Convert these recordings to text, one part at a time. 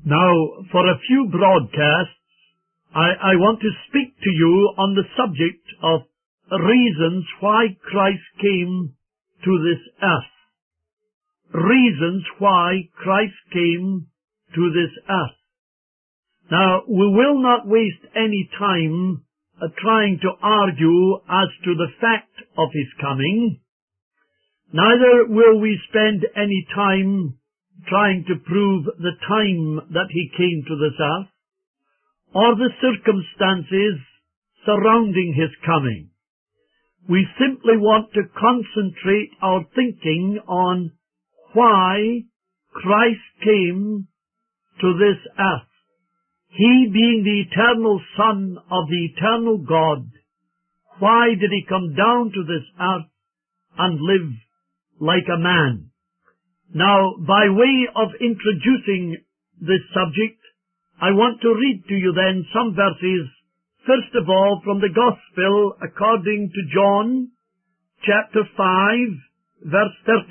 Now, for a few broadcasts, I want to speak to you on the subject of reasons why Christ came to this earth. Reasons why Christ came to this earth. Now, we will not waste any time trying to argue as to the fact of his coming. Neither will we spend any time trying to prove the time that he came to this earth, or the circumstances surrounding his coming. We simply want to concentrate our thinking on why Christ came to this earth. He being the eternal Son of the eternal God, why did he come down to this earth and live like a man? Now, by way of introducing this subject, I want to read to you then some verses, first of all from the Gospel according to John, chapter 5, verse 30.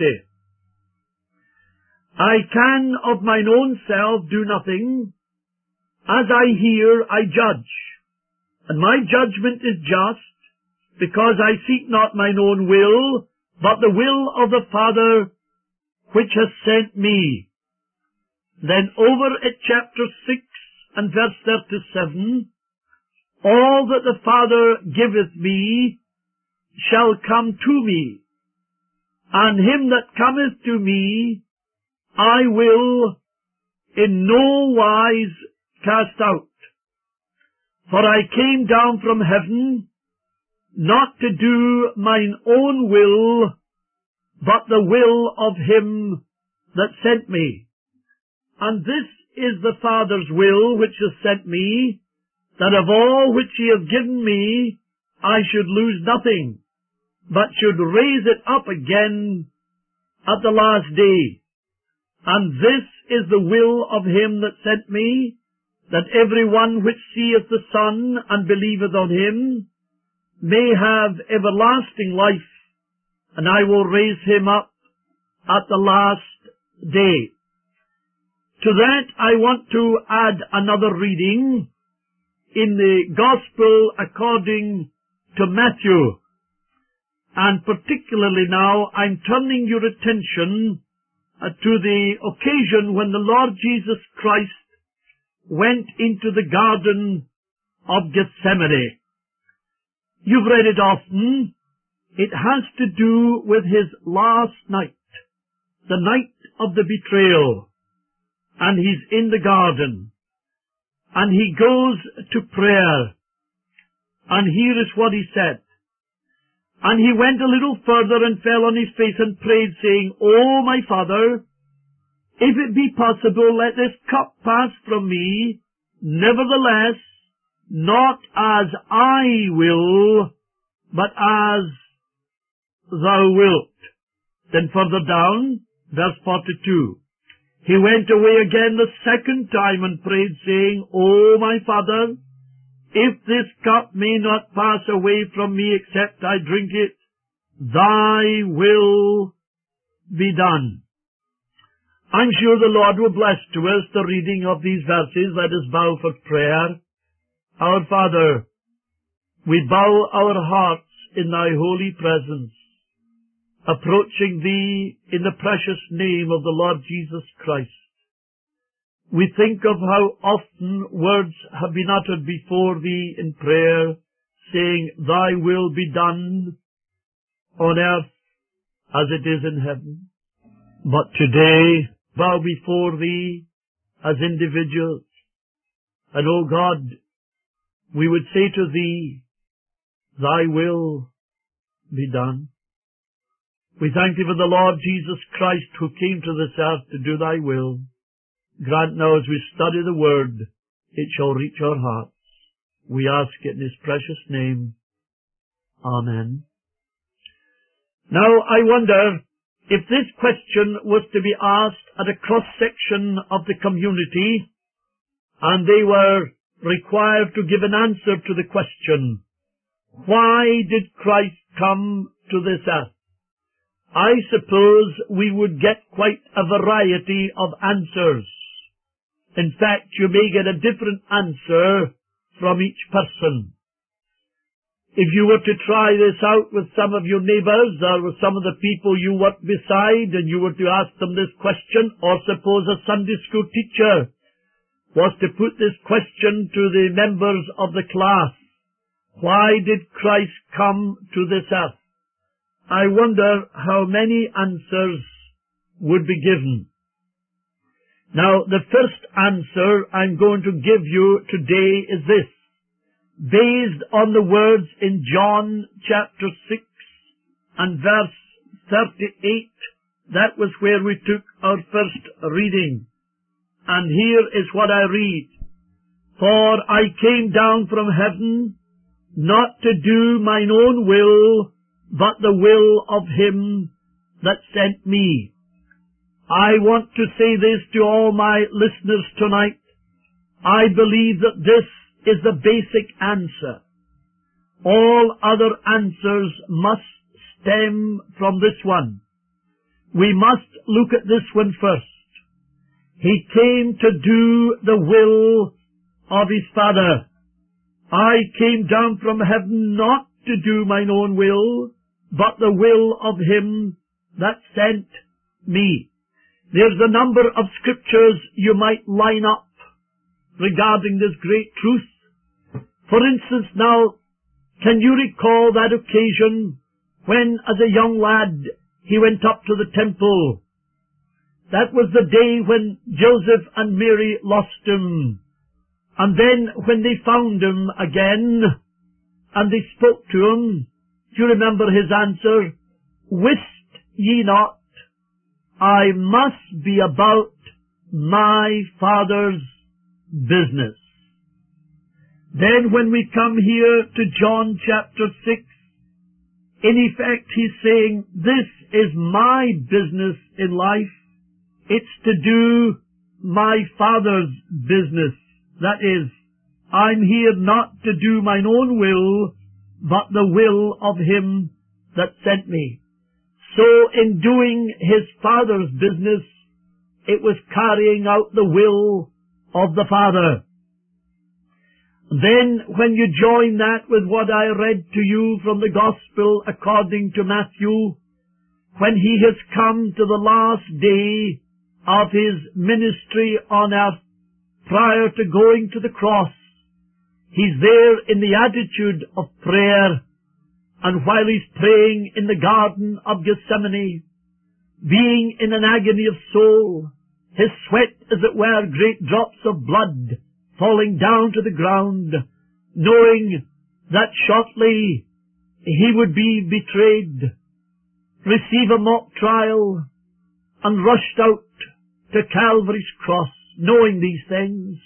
I can of mine own self do nothing. As I hear, I judge. And my judgment is just, because I seek not mine own will, but the will of the Father which has sent me. Then over at chapter 6 and verse 37, all that the Father giveth me shall come to me, and him that cometh to me I will in no wise cast out. For I came down from heaven, not to do mine own will, but the will of him that sent me. And this is the Father's will which has sent me, that of all which he hath given me I should lose nothing, but should raise it up again at the last day. And this is the will of him that sent me, that every one which seeth the Son and believeth on him may have everlasting life, and I will raise him up at the last day. To that I want to add another reading in the Gospel according to Matthew. And particularly now I'm turning your attention to the occasion when the Lord Jesus Christ went into the Garden of Gethsemane. You've read it often. It has to do with his last night, the night of the betrayal. And he's in the garden. And he goes to prayer. And here is what he said. And he went a little further and fell on his face and prayed, saying, O my Father, if it be possible, let this cup pass from me. Nevertheless, not as I will, but as thou wilt. Then further down, verse 42. He went away again the second time and prayed, saying, O my Father, if this cup may not pass away from me except I drink it, thy will be done. I'm sure the Lord will bless to us the reading of these verses. Let us bow for prayer. Our Father, we bow our hearts in thy holy presence, approaching thee in the precious name of the Lord Jesus Christ. We think of how often words have been uttered before thee in prayer, saying, Thy will be done on earth as it is in heaven. But today, bow before thee as individuals. And, O God, we would say to thee, Thy will be done. We thank thee for the Lord Jesus Christ who came to this earth to do thy will. Grant now as we study the word, it shall reach our hearts. We ask it in his precious name. Amen. Now I wonder if this question was to be asked at a cross-section of the community, and they were required to give an answer to the question, why did Christ come to this earth? I suppose we would get quite a variety of answers. In fact, you may get a different answer from each person. If you were to try this out with some of your neighbours or with some of the people you work beside, and you were to ask them this question, or suppose a Sunday school teacher was to put this question to the members of the class, why did Christ come to this earth? I wonder how many answers would be given. Now, the first answer I'm going to give you today is this, based on the words in John chapter 6 and verse 38. That was where we took our first reading. And here is what I read. For I came down from heaven, not to do mine own will, but the will of him that sent me. I want to say this to all my listeners tonight. I believe that this is the basic answer. All other answers must stem from this one. We must look at this one first. He came to do the will of his Father. I came down from heaven not to do mine own will, but the will of him that sent me. There's a number of scriptures you might line up regarding this great truth. For instance, now, can you recall that occasion when, as a young lad, he went up to the temple? That was the day when Joseph and Mary lost him. And then when they found him again, and they spoke to him, do you remember his answer? Wist ye not, I must be about my Father's business. Then when we come here to John chapter 6, in effect he's saying, this is my business in life. It's to do my Father's business. That is, I'm here not to do mine own will, but the will of him that sent me. So in doing his Father's business, it was carrying out the will of the Father. Then when you join that with what I read to you from the Gospel according to Matthew, when he has come to the last day of his ministry on earth, prior to going to the cross, he's there in the attitude of prayer, and while he's praying in the Garden of Gethsemane, being in an agony of soul, his sweat, as it were, great drops of blood falling down to the ground, knowing that shortly he would be betrayed, receive a mock trial, and rushed out to Calvary's cross, knowing these things.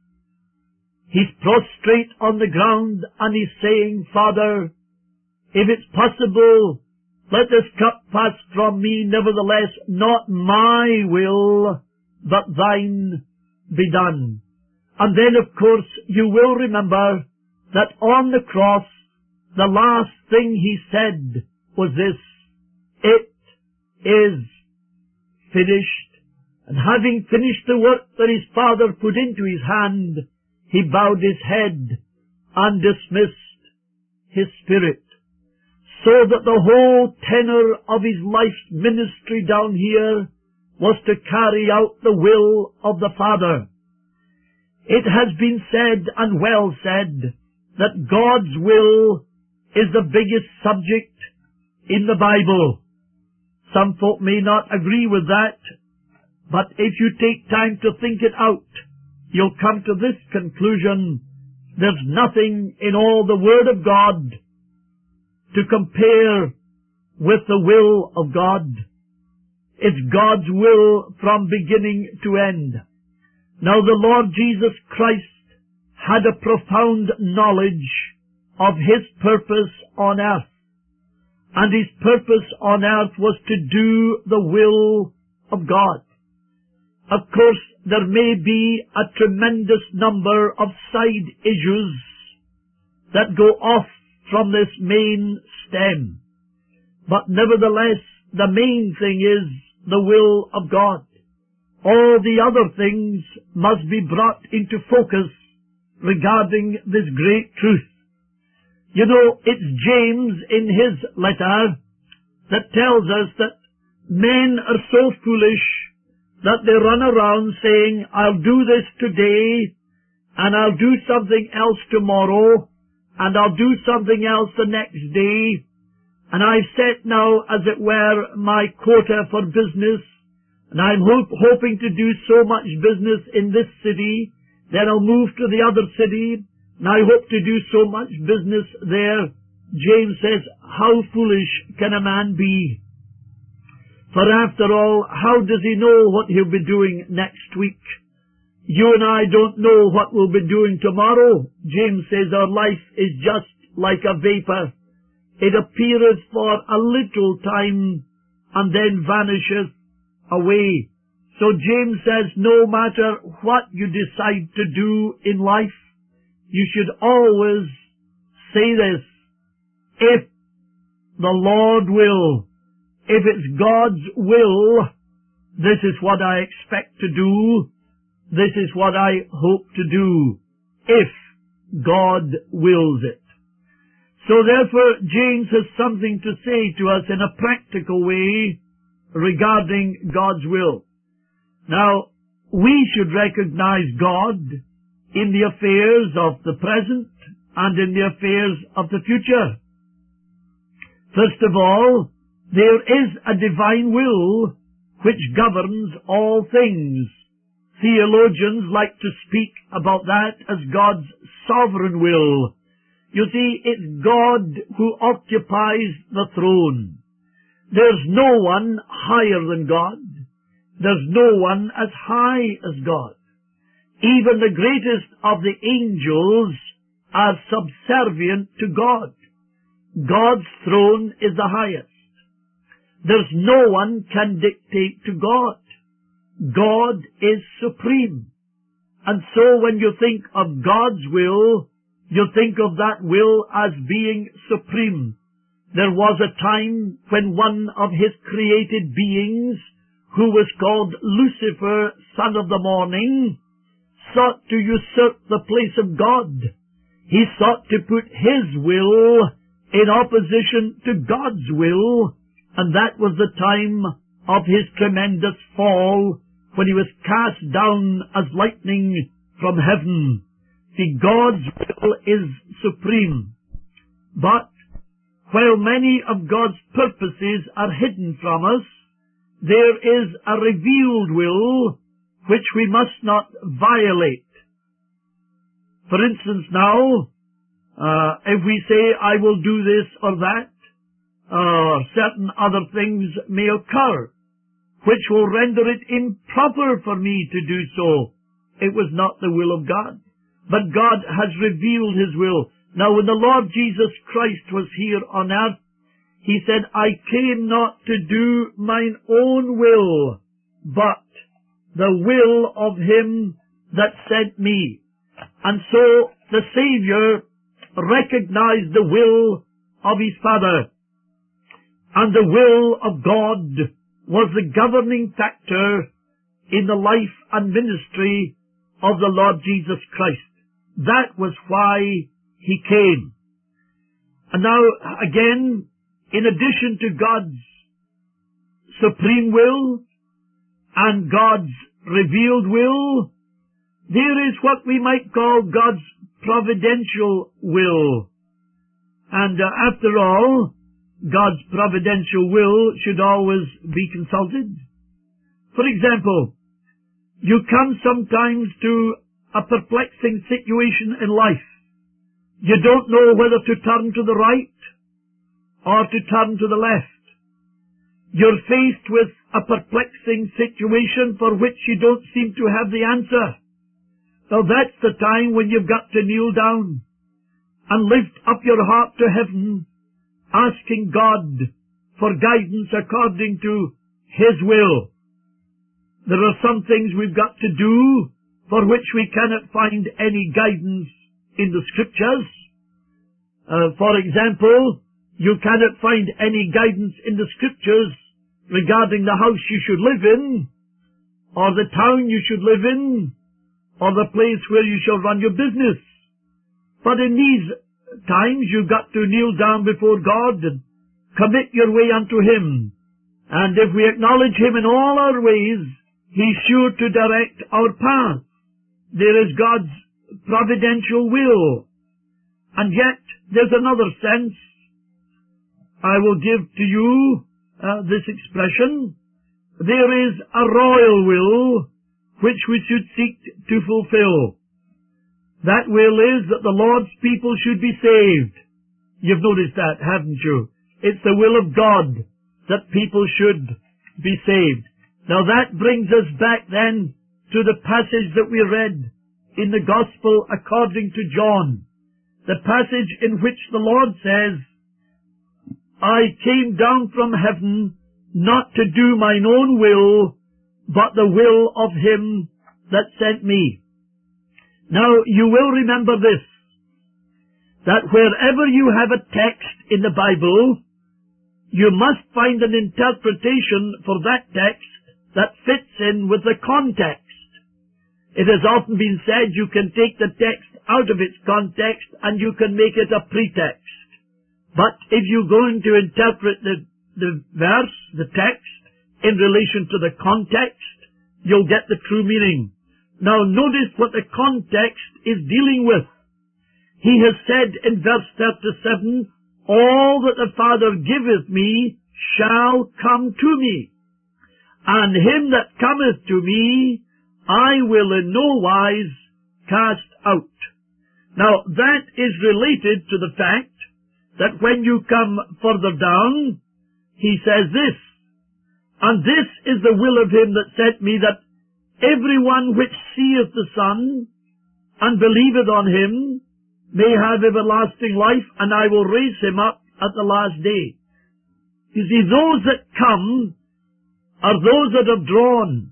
He's prostrate on the ground and he's saying, Father, if it's possible, let this cup pass from me, nevertheless, not my will, but thine be done. And then, of course, you will remember that on the cross, the last thing he said was this, it is finished. And having finished the work that his Father put into his hand, he bowed his head and dismissed his spirit. So that the whole tenor of his life's ministry down here was to carry out the will of the Father. It has been said, and well said, that God's will is the biggest subject in the Bible. Some folk may not agree with that, but if you take time to think it out, you'll come to this conclusion: there's nothing in all the Word of God to compare with the will of God. It's God's will from beginning to end. Now, the Lord Jesus Christ had a profound knowledge of his purpose on earth. And his purpose on earth was to do the will of God. Of course, there may be a tremendous number of side issues that go off from this main stem. But nevertheless, the main thing is the will of God. all the other things must be brought into focus regarding this great truth. You know, it's James in his letter that tells us that men are so foolish that they run around saying, I'll do this today, and I'll do something else tomorrow, and I'll do something else the next day, and I've set now, as it were, my quota for business, and I'm hoping to do so much business in this city, then I'll move to the other city, and I hope to do so much business there. James says, how foolish can a man be? For after all, how does he know what he'll be doing next week? You and I don't know what we'll be doing tomorrow. James says our life is just like a vapor. It appeareth for a little time and then vanisheth away. So James says no matter what you decide to do in life, you should always say this: if the Lord will, if it's God's will, this is what I expect to do, this is what I hope to do, if God wills it. So therefore, James has something to say to us in a practical way regarding God's will. Now, we should recognize God in the affairs of the present and in the affairs of the future. First of all, there is a divine will which governs all things. Theologians like to speak about that as God's sovereign will. You see, it's God who occupies the throne. There's no one higher than God. There's no one as high as God. Even the greatest of the angels are subservient to God. God's throne is the highest. There's no one can dictate to God. God is supreme. And so when you think of God's will, you think of that will as being supreme. There was a time when one of his created beings, who was called Lucifer, son of the morning, sought to usurp the place of God. He sought to put his will in opposition to God's will, and that was the time of his tremendous fall, when he was cast down as lightning from heaven. See, God's will is supreme. But while many of God's purposes are hidden from us, there is a revealed will which we must not violate. For instance now, if we say, I will do this or that, certain other things may occur, which will render it improper for me to do so. It was not the will of God. But God has revealed his will. Now when the Lord Jesus Christ was here on earth, he said, I came not to do mine own will, but the will of him that sent me. And so the Savior recognized the will of his Father. And the will of God was the governing factor in the life and ministry of the Lord Jesus Christ. That was why he came. And now, again, in addition to God's supreme will and God's revealed will, there is what we might call God's providential will. And after all, God's providential will should always be consulted. For example, you come sometimes to a perplexing situation in life. You don't know whether to turn to the right or to turn to the left. You're faced with a perplexing situation for which you don't seem to have the answer. Now that's the time when you've got to kneel down and lift up your heart to heaven, asking God for guidance according to his will. There are some things we've got to do for which we cannot find any guidance in the Scriptures. For example, you cannot find any guidance in the Scriptures regarding the house you should live in, or the town you should live in, or the place where you shall run your business. But in these times you've got to kneel down before God and commit your way unto Him. And if we acknowledge Him in all our ways, He's sure to direct our path. There is God's providential will. And yet, there's another sense. I will give to you this expression. There is a royal will which we should seek to fulfill. That will is that the Lord's people should be saved. You've noticed that, haven't you? It's the will of God that people should be saved. Now that brings us back then to the passage that we read in the Gospel according to John. The passage in which the Lord says, I came down from heaven not to do mine own will, but the will of Him that sent me. Now, you will remember this, that wherever you have a text in the Bible, you must find an interpretation for that text that fits in with the context. It has often been said you can take the text out of its context and you can make it a pretext. But if you're going to interpret the verse, the text, in relation to the context, you'll get the true meaning. Now notice what the context is dealing with. He has said in verse 37, all that the Father giveth me shall come to me, and him that cometh to me I will in no wise cast out. Now that is related to the fact that when you come further down, he says this, and this is the will of him that sent me, that everyone which seeth the Son and believeth on him may have everlasting life, and I will raise him up at the last day. You see, those that come are those that are drawn.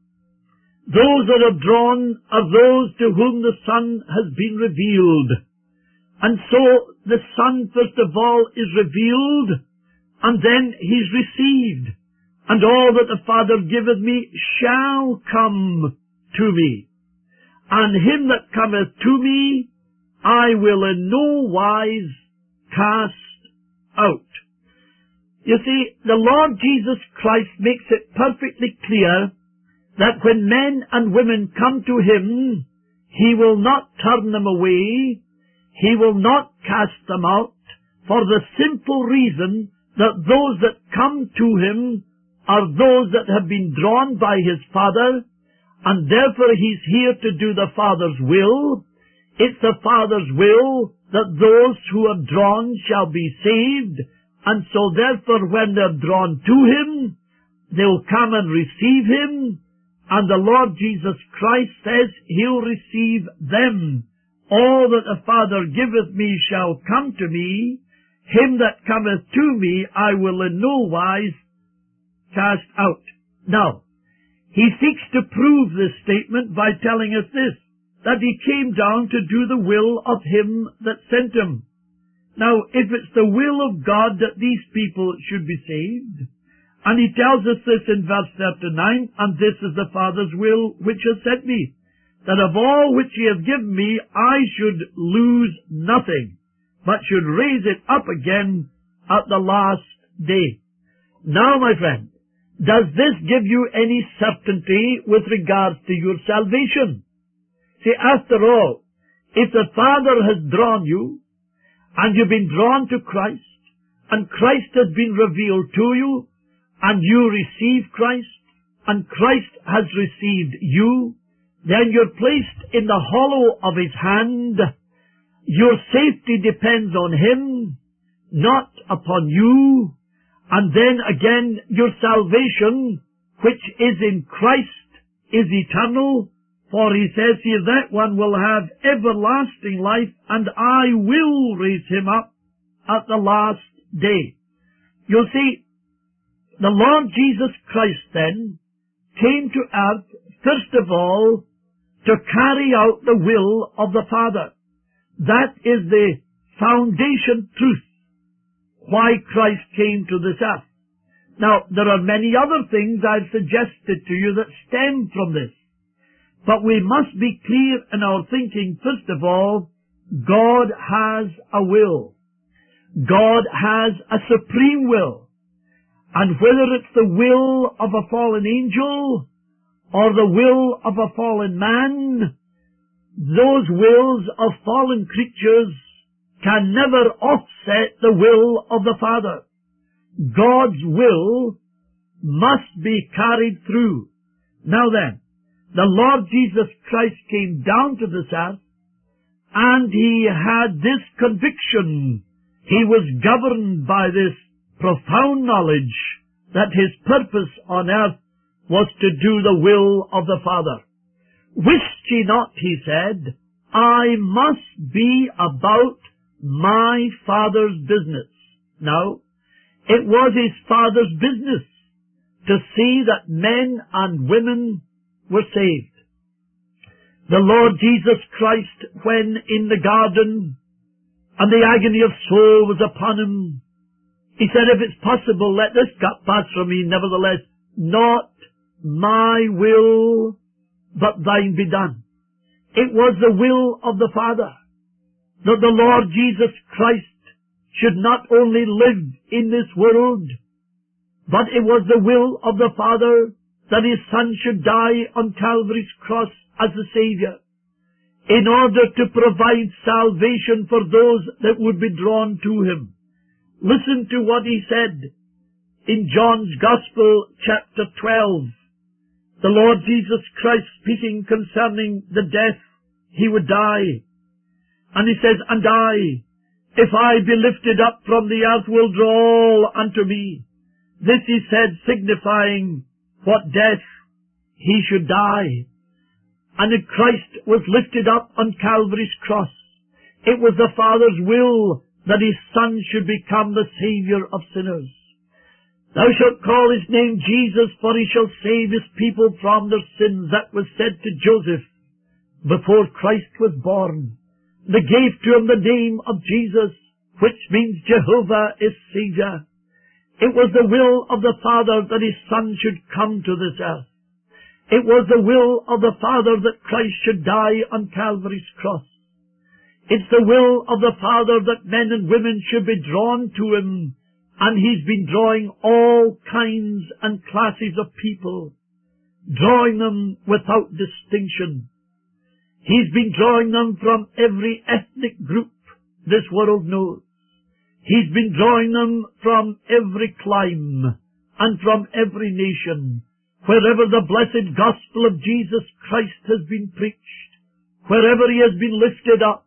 Those that are drawn are those to whom the Son has been revealed. And so the Son first of all is revealed, and then he's received. And all that the Father giveth me shall come to me. And him that cometh to me I will in no wise cast out. You see, the Lord Jesus Christ makes it perfectly clear that when men and women come to Him, He will not turn them away, He will not cast them out, for the simple reason that those that come to Him are those that have been drawn by His Father, and therefore He's here to do the Father's will. It's the Father's will that those who are drawn shall be saved, and so therefore when they're drawn to Him, they'll come and receive Him, and the Lord Jesus Christ says He'll receive them. All that the Father giveth me shall come to me. Him that cometh to me I will in no wise cast out. Now, he seeks to prove this statement by telling us this, that he came down to do the will of him that sent him. Now, if it's the will of God that these people should be saved, and he tells us this in verse 39, and this is the Father's will which has sent me, that of all which he hath given me I should lose nothing, but should raise it up again at the last day. Now, my friend, does this give you any certainty with regards to your salvation? See, after all, if the Father has drawn you, and you've been drawn to Christ, and Christ has been revealed to you, and you receive Christ, and Christ has received you, then you're placed in the hollow of His hand. Your safety depends on Him, not upon you. And then again, your salvation, which is in Christ, is eternal. For he says here, that one will have everlasting life, and I will raise him up at the last day. You see, the Lord Jesus Christ then came to earth, first of all, to carry out the will of the Father. That is the foundation truth why Christ came to this earth. Now, there are many other things I've suggested to you that stem from this. But we must be clear in our thinking, first of all, God has a will. God has a supreme will. And whether it's the will of a fallen angel or the will of a fallen man, those wills of fallen creatures can never offset the will of the Father. God's will must be carried through. Now then, the Lord Jesus Christ came down to this earth, and He had this conviction. He was governed by this profound knowledge that His purpose on earth was to do the will of the Father. Wist ye not, He said, I must be about my Father's business. Now, it was His Father's business to see that men and women were saved. The Lord Jesus Christ, when in the garden and the agony of soul was upon Him, He said, if it's possible, let this cup pass from me. Nevertheless, not my will, but thine be done. It was the will of the Father that the Lord Jesus Christ should not only live in this world, but it was the will of the Father that His Son should die on Calvary's cross as the Savior, in order to provide salvation for those that would be drawn to Him. Listen to what He said in John's Gospel, chapter 12. The Lord Jesus Christ speaking concerning the death He would die. And He says, and I, if I be lifted up from the earth, will draw all unto me. This He said, signifying what death He should die. And Christ was lifted up on Calvary's cross. It was the Father's will that His Son should become the Savior of sinners. Thou shalt call His name Jesus, for He shall save His people from their sins. That was said to Joseph before Christ was born. They gave to Him the name of Jesus, which means Jehovah is Savior. It was the will of the Father that His Son should come to this earth. It was the will of the Father that Christ should die on Calvary's cross. It's the will of the Father that men and women should be drawn to Him, and He's been drawing all kinds and classes of people, drawing them without distinction. He's been drawing them from every ethnic group this world knows. He's been drawing them from every clime and from every nation. Wherever the blessed gospel of Jesus Christ has been preached, wherever He has been lifted up,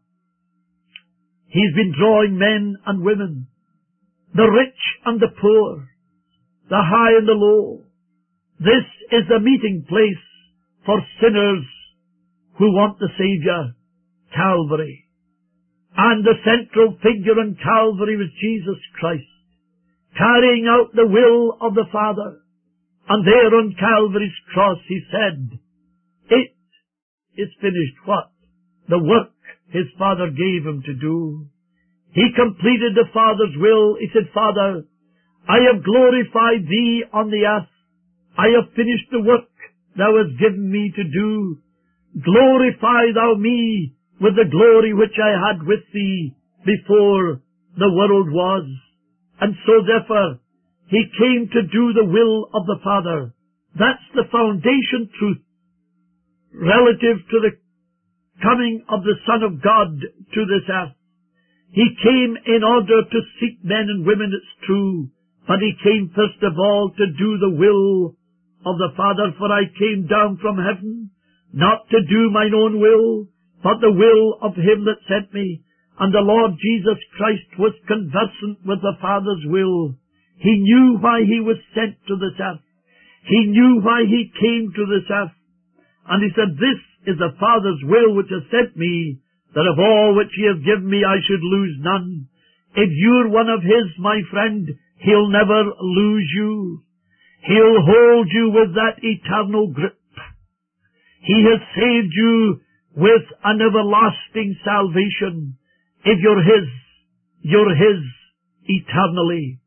He's been drawing men and women, the rich and the poor, the high and the low. This is the meeting place for sinners who want the Savior, Calvary. And the central figure in Calvary was Jesus Christ, carrying out the will of the Father. And there on Calvary's cross He said, it is finished. What? The work His Father gave Him to do. He completed the Father's will. He said, Father, I have glorified Thee on the earth. I have finished the work Thou hast given me to do. Glorify Thou me with the glory which I had with Thee before the world was. And so therefore, He came to do the will of the Father. That's the foundation truth relative to the coming of the Son of God to this earth. He came in order to seek men and women, it's true, but He came first of all to do the will of the Father. For I came down from heaven, not to do mine own will, but the will of Him that sent me. And the Lord Jesus Christ was conversant with the Father's will. He knew why He was sent to this earth. He knew why He came to this earth. And He said, this is the Father's will which has sent me, that of all which He has given me I should lose none. If you're one of His, my friend, He'll never lose you. He'll hold you with that eternal grip. He has saved you with an everlasting salvation. If you're His eternally.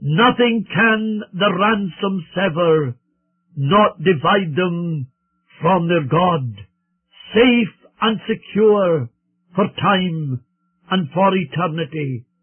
Nothing can the ransom sever, not divide them from their God, safe and secure for time and for eternity.